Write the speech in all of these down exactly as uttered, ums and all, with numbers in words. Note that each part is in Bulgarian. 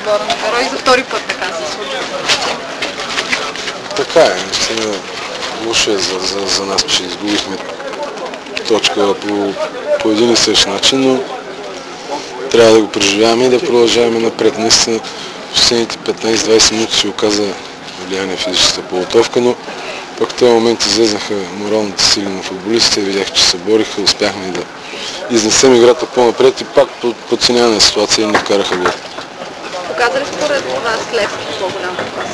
отбора на Берой. За втори път така се случва. Така е, наистина лошо е за, за, за нас, че изгубихме точка по, по един и същ начин, но трябва да го преживяваме и да продължаваме напред. Наистина в последните петнайсет-двайсет минути се оказа влияние физическата подготовка, но пък в този момент излезнаха моралните сили на футболистите, видях, че се бориха, успяхме да изнесем играта по-напред и пак подценяване на ситуация и не вкараха гол. Показа ли според вас Левски по-голям клас?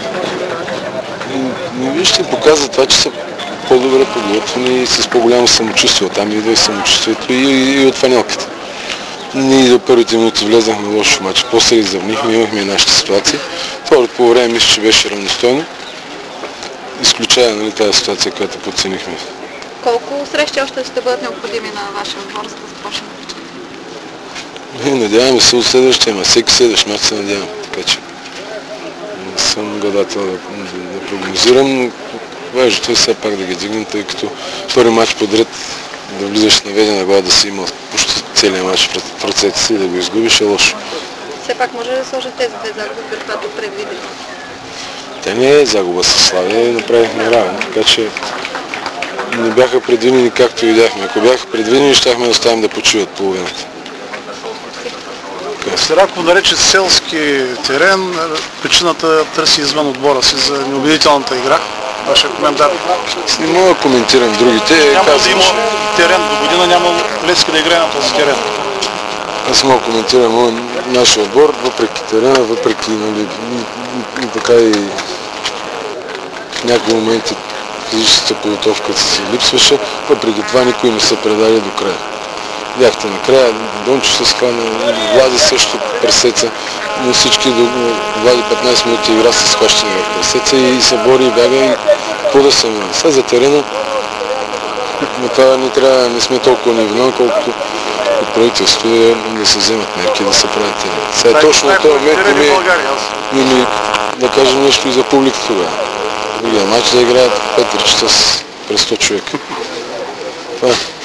Не вижте, показва това, че са по-добре подготвени и с по-голямо самочувствие. Там идва и самочувствието и, и, и от фанелката. Ние до първите минути влезнахме лошо в матча, после изравнихме, имахме и нашите ситуации. Второто по време мисля, че беше равностойно. Изключая, нали, тази ситуация, която подценихме. Колко срещи още ще бъдат необходими на вашия отбор, за да започне? Надяваме се от следващия, ама всеки следващ мач се надявам. Така че не съм гадател да, да, да прогнозирам, но важното е все пак да ги дигнем, тъй като първи мач подред да влизаш наведена глава, да си имал почти целият мач в ръцете си и да го изгубиш е лошо. Все пак може да сложат тези две загуби, при което предвидели? Те не е загуба със Славия, направихме равен, така че не бяха предвидени както видяхме. Ако бяха предвидени, щяхме да оставим да почиват половината. Сираков нарече селски терен, причината търси извън отбора си за неубедителната игра. Вашия коментар? Не мога да коментирам другите. Няма да има терен до година, няма Левски да играе на този терен. Аз мога да коментирам нашия отбор, въпреки терена, въпреки, нали, и, и, така и в някои моменти физическата подготовка си липсваше, въпреки това никой не се предаде до края. Бяхте накрая, Дончо се скана, Влади също пресеца, но всички до Влади петнайсет минути игра се схващани в пресеца и се бори и бяга и какво да се мина. Сега за терена, но това не трябва, не сме толкова невинни, колкото от правителството да, да се вземат мерки, да се правят терена. Сега точно в този момент ми, ми, да кажем нещо и за публиката тогава. Другия матч да играят пет часа с през сто човека. Това е.